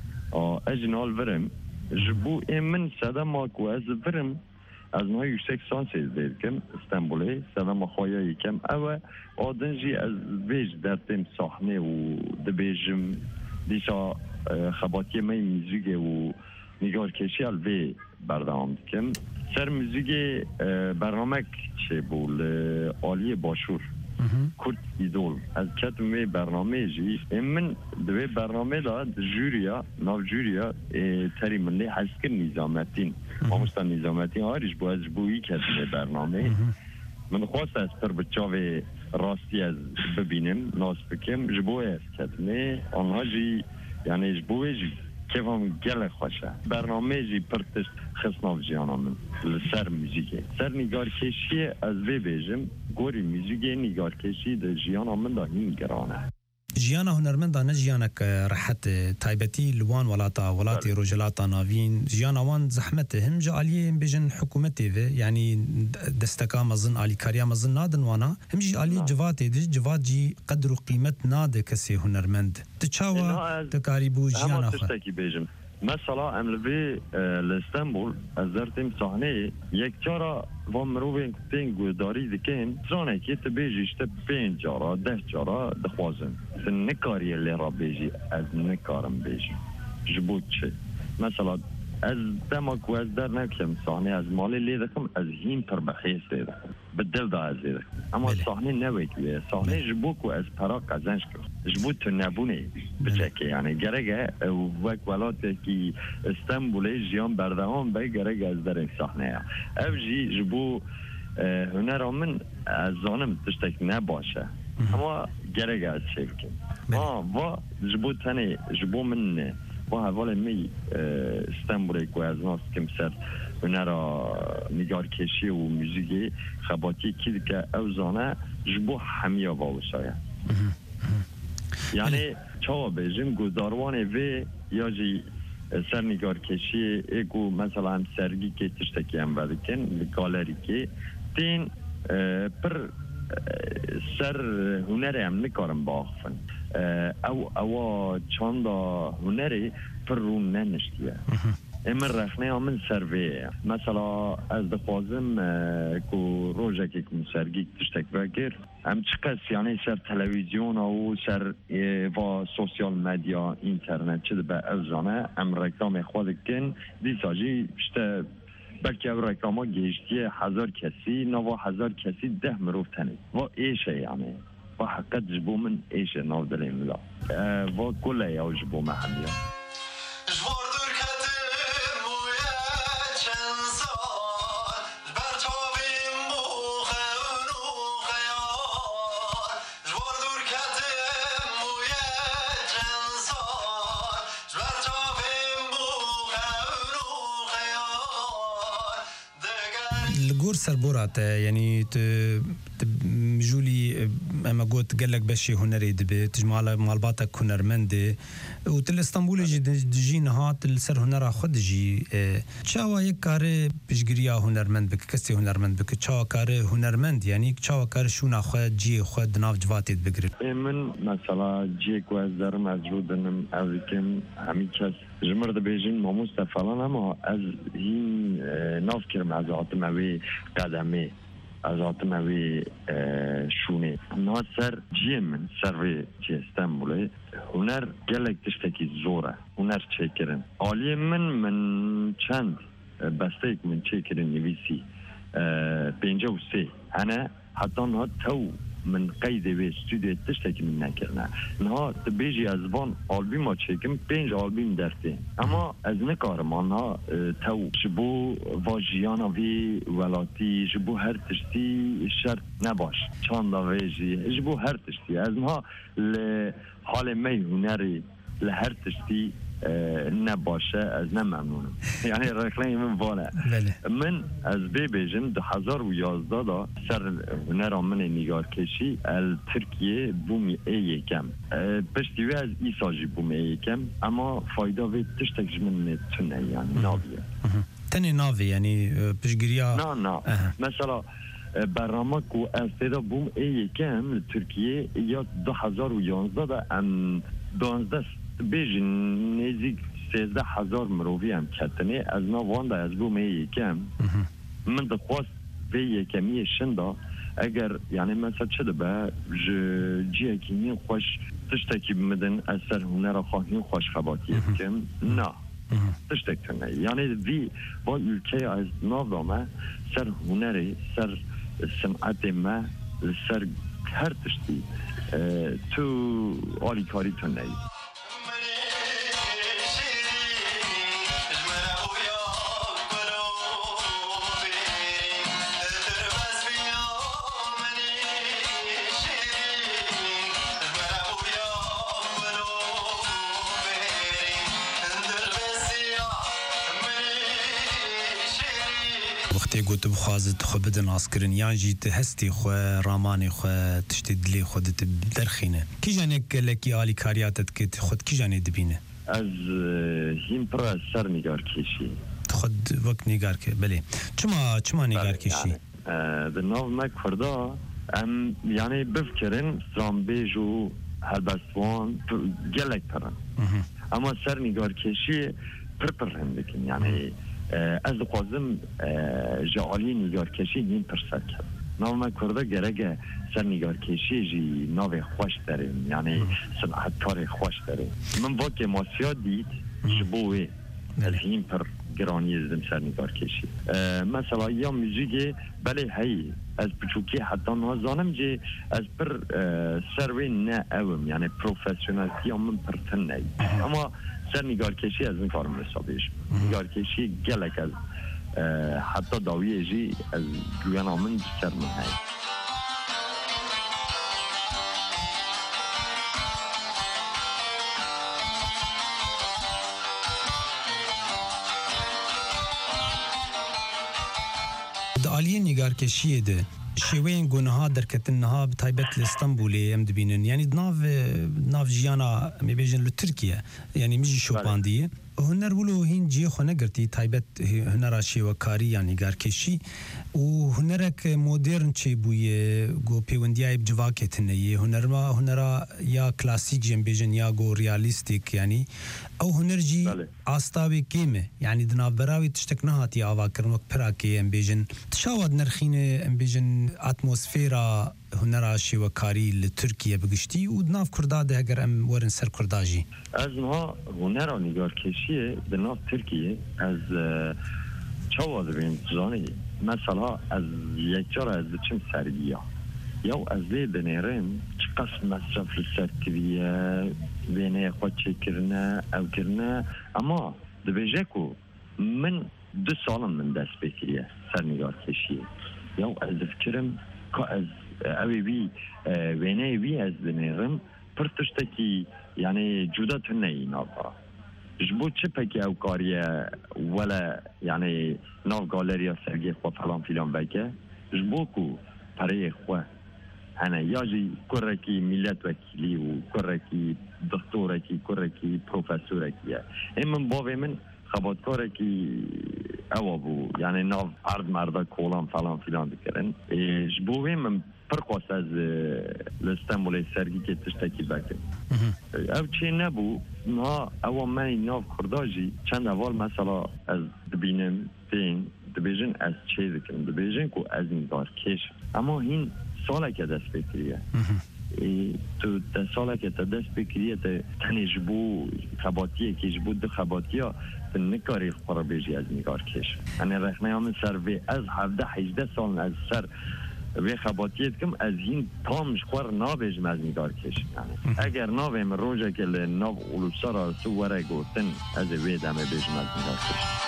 اجنال ورم جبو امن صدا ماکو از ورم از نهای یوشک سانسیز دیدکم استانبولی صدا ما خواهی یکم او آدنجی از ویج در تیم صحنه و دبیجم دیسا خباتی می موزیک و نگار کشی الوی بردام کم سر موزیک برنامه چه بول عالی باشور کرد ایدول از کتم برنامه جی من دوی برنامه دا جوریا ناو جوریا تری ملی حسکر نظامتین ماموستا نظامتین آریش بو از بویی کتم برنامه من خواست از پر بچاو راستی از ببینم ناس بکم جبوی از کتمه آنها جی یعنی جبوی جی کیفام گل خوشه برنامه جی پرتش خسناف جیانا من سر موزیکه سر نگار کشی از وی بیجم گوری موزیکه نگار کشی ده جیانا من دا هین گرانه جیانا هنرمندانه جیانک راحت تایبتی لوان ولاتا ولاتی روجلاتا ناوین جیانا وان زحمت هم جالیه بیجن حکومتی و یعنی دستکا مزن آلی کاریا مزن نادن وانا هم جی آلی جواتی دی جوات جی قدر و قیمت ناده کسی هنرمند تچاوا تکاریبو جیانا خوا مثلا املوی لستانبول از درتیم صحنه یک جارا و مروین تین گوداری دکن زانه که تبیجیش تا پین جارا ده جارا دخوازم سن نکاری لی را بیجی از نکارم بیجی جبود چه مثلا از دماغ و از در نکم صحنه از مالی لی دکم از هین پر بخیص لی دکم بدل دا از لی دکم اما صحنه نویکوی صحنه جبوک و از پراک ازنش کرد جبود تو نبونه بچکه یعنی گرگه وک ولاته که استانبولی جیان بردهان بای گرگه از در صحنه او جی جبو هنر من از زانم تشتک نباشه اما گرگه از چه بکن و جبو تنه جبو من و حوال می استانبولی که از ناس کم سر هنر نگار کشی و موزیکی خباتی که که او زانه جبو همیا باوشایه یعنی چاوا بیجم گزاروان وی یا جی سر نگار کشی ایگو مثلا هم سرگی که تشتکی هم بدکن گالری که تین پر سر هنری هم نکارم باخفن او او چاندا هنری پر رون ننشتیه امر رخنه من سرویه مثلا از دخوازم که روژه که کم سرگی تشتک بگر هم چقدر یعنی سر تلویزیون و سر و سوسیال مدیا اینترنت چه به اوزانه هم رکلام خود کن دی ساجی بشته بلکه او رکلام ها گیشتیه هزار کسی نوا هزار کسی ده مروف تنید و ایشه یعنی و حقیقت جبو من ایشه ناو دلیم لا و کله یا جبو محمیا الجور سربورات يعني جولي اما قلت قال لك بشي هنري دبي تجمع مالباتك هنرمندي وتل اسطنبول جي نهات السر هنرا خد جي تشاوا يكاري بشجريا هنرمند بك كسي هنرمند بك تشاوا كاري هنرمند يعني تشاوا كاري شو ناخد جي خد ناف جواتي بقرب من مثلا جي كواز در مجرود انم اويكم همي كس جمرد بيجين ماموستا فلان اما از هين ناف كرم از عاطموي قدمي از عاطموي شونه ناصر جي من سروي جي استنبولي هنر گلک تشتكي زوره هنر چكرن عالي من من چند بستيك من چكرن نويسي بينجا و سي انا حتى نها تو من قيد و استوديو تشتكي من نكرنا نها تبيجي از وان آلبوم چكم پنج آلبوم درته اما از نکارم آنها تو جبو واجیانا وی ولاتی جبو هر تشتی شرط نباش چاندا ویجی جبو هر تشتی از نها لحال می هنری لهر تشتی نباشه از نممنونم یعنی رکلای من والا من از بی بیجم دو هزار و یازده دا سر هنر من نگار کشی ال ترکیه بومی ای یکم پشتی وی از ای ساجی بومی ای یکم اما فایده وی تشتکش من تونه یعنی ناویه تنی ناوی یعنی پشگیریا نه نه مثلا برنامه کو از تیدا بوم ای یکم ترکیه یا دو هزار و یازده دا ام دانزده بیجن نزدیک سیزده هزار مروی هم کتنه از نوانده از بوم ای یکم من دخواست به یکمی شنده اگر یعنی مثلا چه ده به جیه که خوش تشتکی بمدن از سر هنر خواهیم خوش خباتی کم نه تشتک تنه یعنی وی با ülke از ناودامه سر هنری سر سمعت ما سر هر تشتی تو آلی کاری تنه وقتی گوت بخوازد خو بدن آسکرین یان جیت هستی خو رامانی خو تشتی دلی خودت درخینه کی جانه لکی آلی کاریاتت که خود کی جانه دبینه از هیم پر سر نگار کشی خود وقت نگار که بله چما چما نگار کشی به ناو ما کردا ام یعنی بفکرن سرامبیج و هلبستوان گلک پرن اما سر نگار کشی پر پر هم بکن یعنی از قازم جعالی نگار کشی نیم پر سر کرد ناو ما کرده گرگه سر نگار کشی جی ناو خوش داریم یعنی صنعت کار خوش داریم من واقع ماسیاد دید شبوه از این پر گرانی ازدم سر نگار کشی مثلا یا موزیک بله هی از بچوکی حتی نازانم جی از پر سروی نه اوم یعنی پروفیسیونالیتی هم من پر تن نی اما سر نگار کشی از این کارم حسابیش نگار کشی گلک از حتی داویه جی از گویان آمن سر من هی عالیه نگار کشیه ده شوین گناه در کتن نها بتایبت لستانبولی ام دبینن یعنی ناو ناو جیانا می بیجن لترکیه یعنی میجی شوپاندیه هنر ولو هین جی خو نگرتی تایبت هنر شیوه کاری یعنی نگار کشی و هنرک مدرن چی بویه گو پیوندیای بجواکتنه هنر ما هنر یا کلاسیک جیم بیجن یا گو ریالیستیک یعنی او هنر جی آستاوی کیمه یعنی دناو براوی تشتک نهاتی آوا کرن وقت پراکی ام بیجن تشاود نرخینه ام بیجن اتمسفیرا هنر شیوه کاری لترکیه بگشتی و دناف کرداده اگر ام ورن سر کرداجی از نها هنر نگار کشیه دناف ترکیه از چاواد بین زانی مثلا از یک جار از چم سرگیا یا از لی دنیرن چه قسم مصرف لسر کریه بینه خود چه کرنه او کرنه اما دبیجه کو من دو سالم من دست بکریه سر نگار کشیه یا از فکرم که از اوی وی بینه وی از دنیرم پرتشتکی یعنی جدا تنه این آبا جبو چه پکی او کاریه ولا یعنی ناو گالریا سرگی خواه فلان فیلان بکه جبو کو پره خواه هنه یا جی کرکی ملت وکیلی و کرکی دکتورکی کرکی پروفسورکیه این من باوی من خباتکارکی او بو یعنی ناو عرض مرده کولان فلان فیلان بکرن جبوی من فرقاس از لستانبول سرگی که تشتکی بکن او چه نبو نا او من ناو کرداجی چند اول مثلا از دبینم پین دبیجن از چه دکن دبیجن که از این دار کش اما این ساله که دست بکریه تو در ساله که تا دست بکریه تا تنش بو خباتیه که جبو دو خباتیه تا نکاری خورا بیجی از نگار کش یعنی رخنه همین سر وی از هفده هجده سال از سر وی خباتیت کم از این تامش خور نابیجم از نگار کش یعنی اگر نابیم روژه که ناب اولوسا را سو وره گوتن از وی دمه بیجم از نگار کش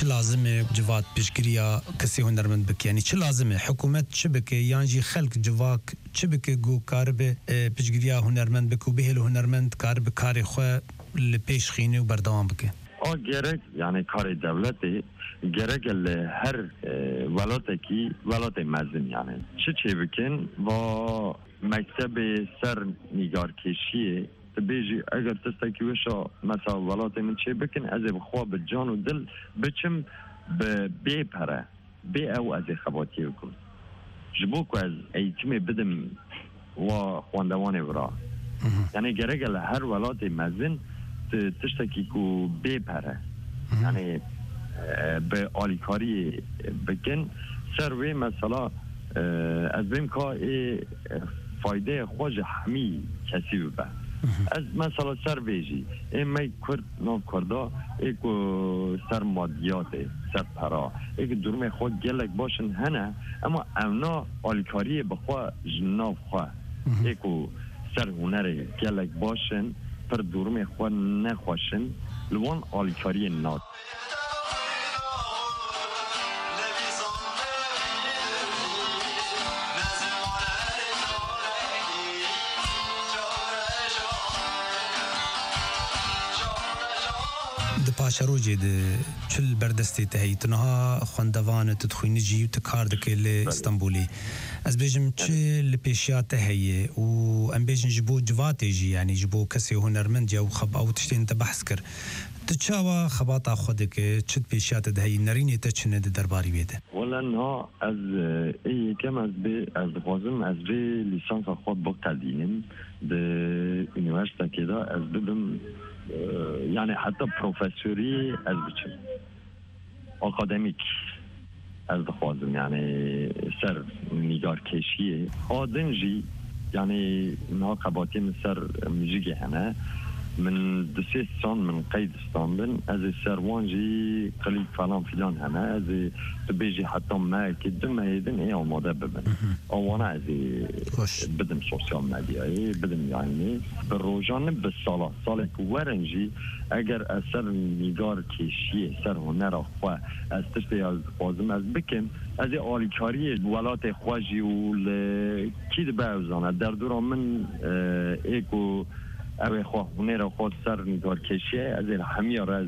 چه لازمه جوات پیشگیریا کسی هنرمند بک یعنی چه لازمه حکومت چه بک یعنی خلق جواک چه بک گو کار به پیشگیریا هنرمند بک و به هنرمند کار به کار خو لپیش خینه و بردوام بک آ گرک یعنی کار دولتی گرک هر ولاتی ولات مزن یعنی چه چه بکن و مکتب سر نگارکشیه تبیجی اگر تستکی وشا مثلا ولات من چه بکن از بخواب جان و دل بچم به بی پره بی او از خباتی بکن جبو که از ایتمی بدم و خواندوان ورا یعنی گرک هر ولات مزن تشتکی کو بی پره یعنی به آلیکاری بکن سروی مثلا از بیم که فایده خوش همی کسی ببه از مثلا سر بیجی این می کرد ناف کرده ایکو سر مادیاته سر پرا ایک درمه خود گلک باشن هنه اما اونا آلیکاری بخواه جناف خواه ایکو سر هنر گلک باشن پر درمه خود نخواشن لوان آلیکاری ناد پاشروجی ده چل بردستی تهی تنها خواندوان تدخوی نجی و تکار دکه لإستانبولی از بیجم چه لپیشیات تهیه و ام بیجم جبو جواتی جی یعنی جبو کسی هنرمند یا خب او تشتین تبحث کر تچاوا خباتا خودك چت پیشیات دهی نرینی تچنه ده درباری بیده ولا نه از ای کم از بی از خوازم از بی لیسانس خود بقتدینم ده انیورسیته که دا از بدم يعني حتى بروفيسوري از بچم اکادمیک از دخوازم يعني سر نگار کشیه آدنجی يعني نها قباتين سر مجيجي هنا من دسي سان من قيد استانبن از سروانجي قليل فلان فلان هنا از تبيجي حتى ما كدم هيدن ايه آماده ببن اوانا از بدم سوسيال ميديا بدم يعني بالروجان بالصلاة صالة ورنجي اگر اثر نگار کشیه سر هنر خواه از تشتی از خوازم از بکن از آلیکاری ولات خواجی و کی ده باوزانه در دوران من ایکو اوه خواه هنر خود سر نگار کشیه از همیار از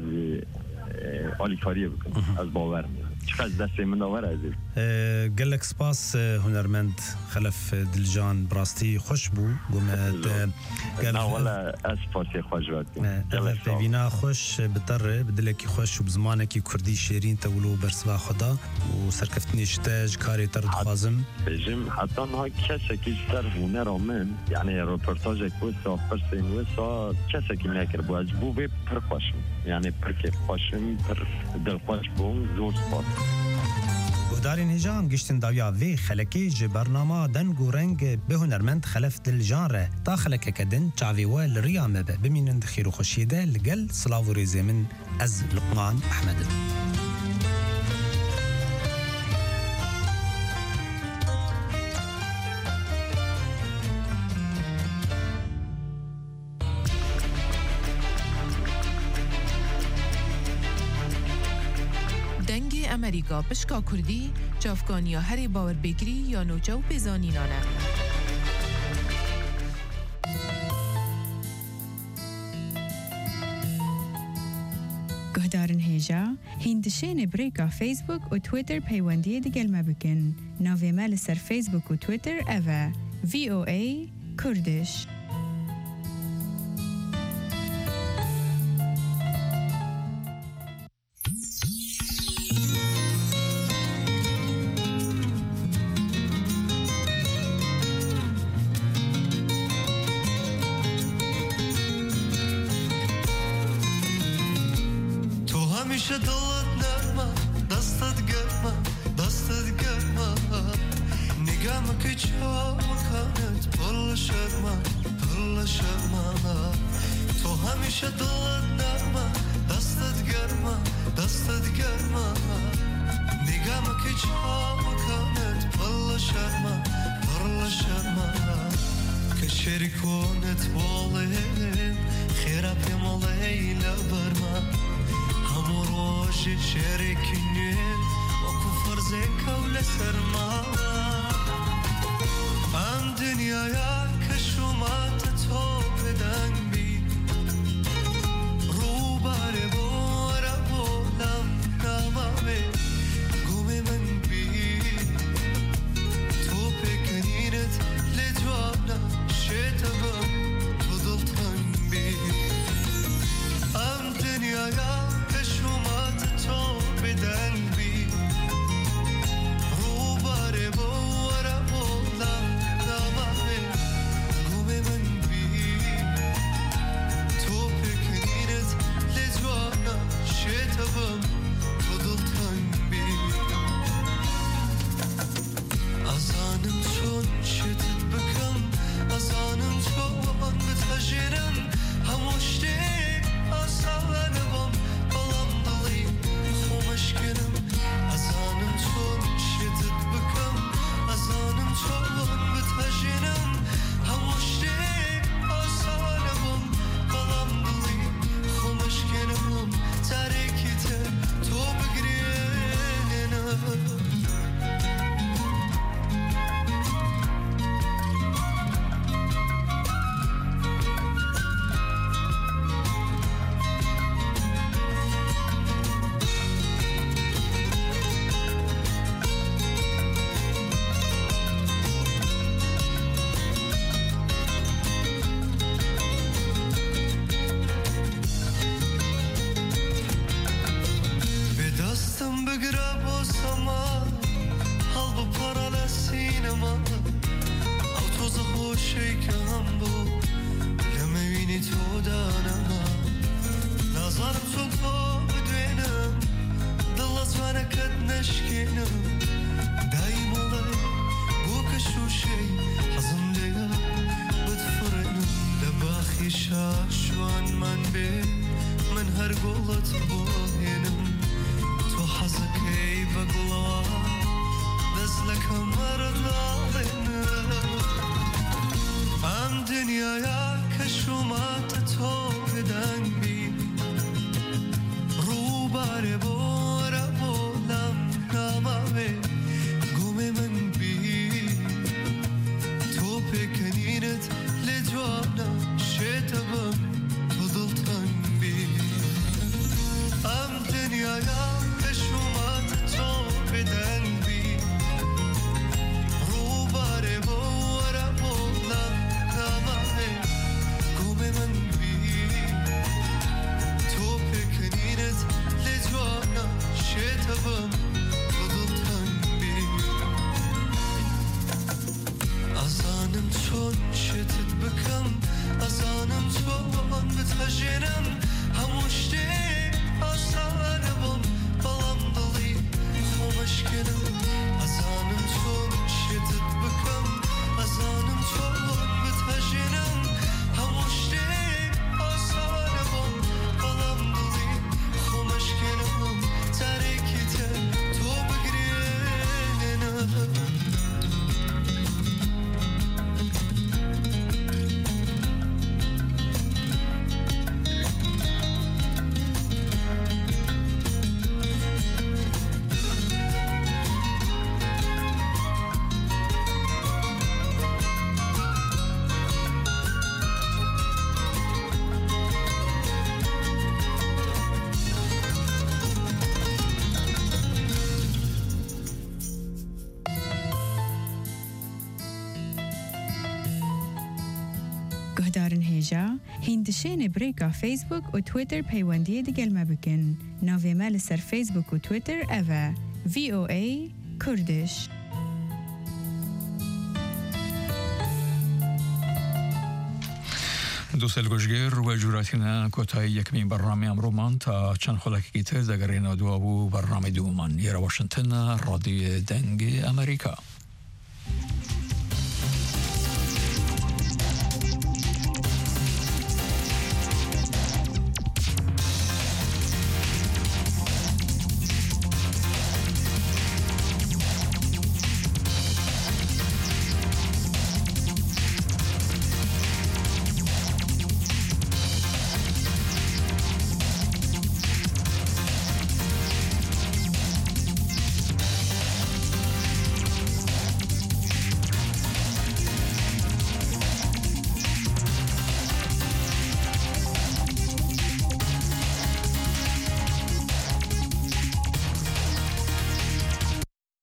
آلیکاری بکن از باور چقدر دست من داور عزیز قالك سپاس هنرمند خلف دلجان براستی خوش بو قمت نه ولا اسپاسی خوش وقتی بينا خوش بطر بدلکی خوش و بزمانکی کردی شیرین تولو برسوا خدا و سرکفتنی شتاج کاری ترد خوازم بجم حتی نها کسکی سر هنر آمن یعنی روپرتاج کوسا پرسین وسا کسکی نکر بو از بو بی پر خوشم یعنی پر که خوشم پر دل خوش بوم زور سپاس دارین هجام گشتن داویا وی خلکی جه برنامه دنگ و رنگ به هنرمند خلف دل جان ره تا خلکه کدن چاوی و لریامه به بمینند خیر و خوشیده لگل صلاو و ریزه من از لقمان احمد امریکا پشکا کردی جافکان یا هری باور بگری یا نوچه و پیزانینانه گهدارن هیجا هندشین بریکا فیسبوک و تویتر پیوندی دیگل مبکن ناوی مال سر فیسبوک و تویتر اوه وی او ای کردش همیشه دلت نرمه دستت گرمه دستت گرمه نگم که چا مکانت پل شرمه پل شرمه تو همیشه دلت نرمه دستت گرمه دستت گرمه نگم که چا مکانت پل شرمه پل شرمه که شریکونت بالیم خیرم یمالی لبرمه همور روش شركني وكو فرزي كول سرما ام دنيا يا كشومات تو بدن بي رو بار بورا بولم نامامي قومي من بي تو بكنينت لجوانا شتبم تضلتن بي ام دنيا يا كشومات تو بدن بي رو بار بورا بولم نامامي قومي من بي تو بكنينت لجوانا شتبم تضلتن بي azanım çon şetit bıkım azanım çon bıtajırım hamoşte asavanım balam dalayım homeşkenim azanım çon şetit bıkım azanım çon bıtajırım hamoşte asavanım balam dalayım homeşkenim tarekite top girenim بدستم بگرب و سما حال با پارال سینما او توز خوشی که هم بود لموینی تو دانما نظرم چون تو بدوینم دل از ونکت نشکینم دایم olay bu کشوشی حزم دیگه بدفرنم لباخی شاشوان من بی من هر گلت باینم تو حزك اي بقلا دزلك مرض علينا ام دنيا يا كشومات تو بدن بي رو بار بورا بولم نامامي قومي من بي تو بكنينت لجوانا شتبم تضلتن بي ام دنيا يا شومات تو بدن بی رو بار بورا بولم نامه گومه من بی تو پکنینت لجوانا شتبم تضلتن بی azanım çon şetit bıkım azanım çon bıtajırım hamoşte asavanım balam dalayım homeşkenim azanım çon şetit bıkım azanım çon bıtajırım hamoşte asavanım balam dalayım homeşkenim tarekite tobu girenim گهدارن هیجا هندشین بریکا فیسبوک و تویتر پیوندی دیگل مبکن ناوی مال سر فیسبوک و تویتر اوه وی او ای کردش دوستان گوشگر و جوراتینا کوتاه یک من برنامه امرومان تا چند خلاقی تر دگرین دو ابو برنامه دومان یرا واشنگتن رادیو دنگ امریکا.